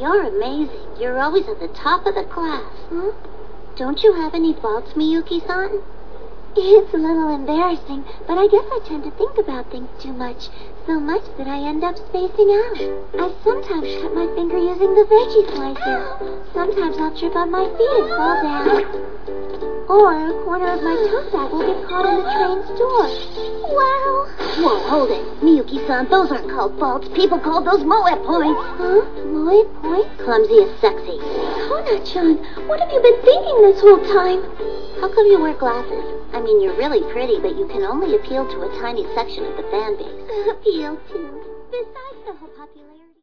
you're amazing. You're always at the top of the class. Hmm? Don't you have any faults, Miyuki-san? It's a little embarrassing, but I guess I tend to think about things too much. So much that I end up spacing out. I sometimes cut my finger using the veggie slicer. Sometimes I'll trip on my feet and fall down. Or a corner of my toe sag will get caught in the train's door. Wow! Whoa, hold it. Miyuki-san, those aren't called faults. People call those moe points. Huh? Moe points? Clumsy is sexy. Kona-chan, what have you been thinking this whole time? How come you wear glasses? I mean, you're really pretty, but you can only appeal to a tiny section of the fan base. Appeal to. Besides the whole population.